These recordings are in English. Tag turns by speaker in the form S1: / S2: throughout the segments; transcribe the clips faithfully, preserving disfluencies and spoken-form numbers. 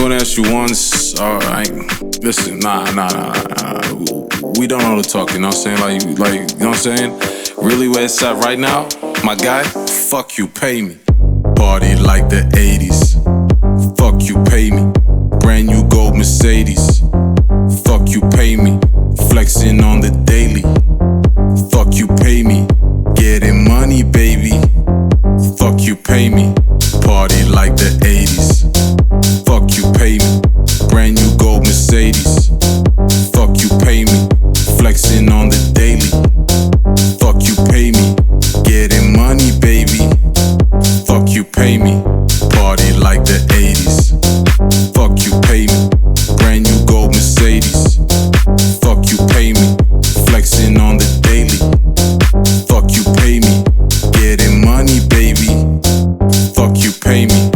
S1: gonna ask you once, alright. Listen, nah, nah, nah, nah. We don't know the talk, you know what I'm saying? Like, like, you know what I'm saying? Really where it's at right now, my guy, fuck you, pay me. Party like the eighties. Fuck you, pay me. Brand new gold Mercedes. Fuck you, pay me. Flexing on the daily. Fuck you, pay me. Getting money, baby. Fuck you, pay me. Party like the eighties. Fuck you, pay me. Brand new gold Mercedes. Fuck you, pay me. Flexing on the daily. Fuck you, pay me. Getting money, baby. Fuck you, pay me. Party like the eighties. Fuck you, pay me. Brand new gold Mercedes. Fuck you, pay me. Flexing on the daily. Fuck you, pay me. Getting money, baby. Fuck you, pay me.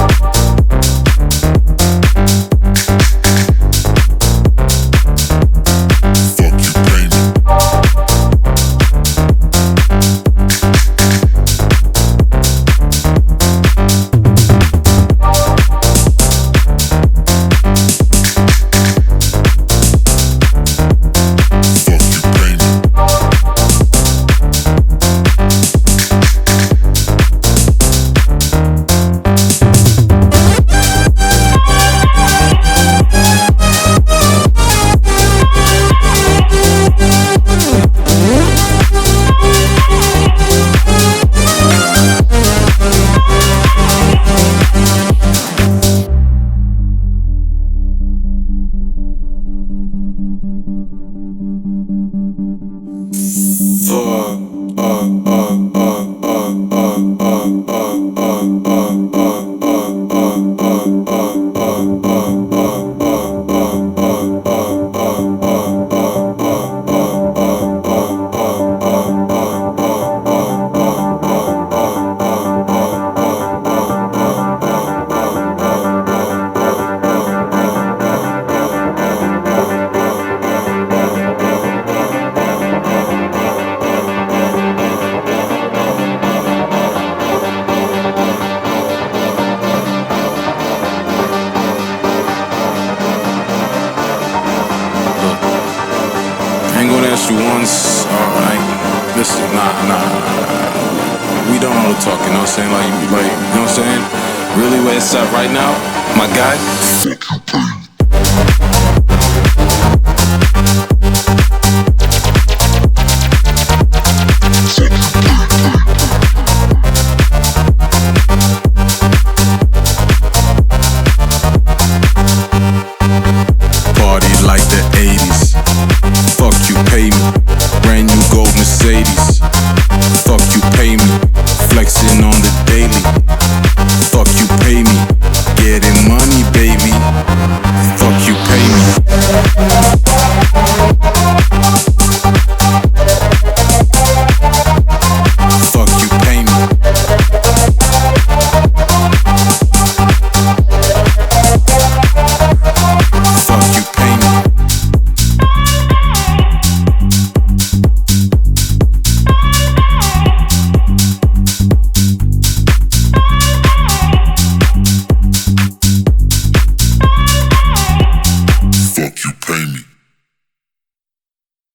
S1: You once, alright. Listen, nah, nah, nah. We don't know the talk, you know what I'm saying? Like, like, you know what I'm saying? Really where it's at right now, my guy.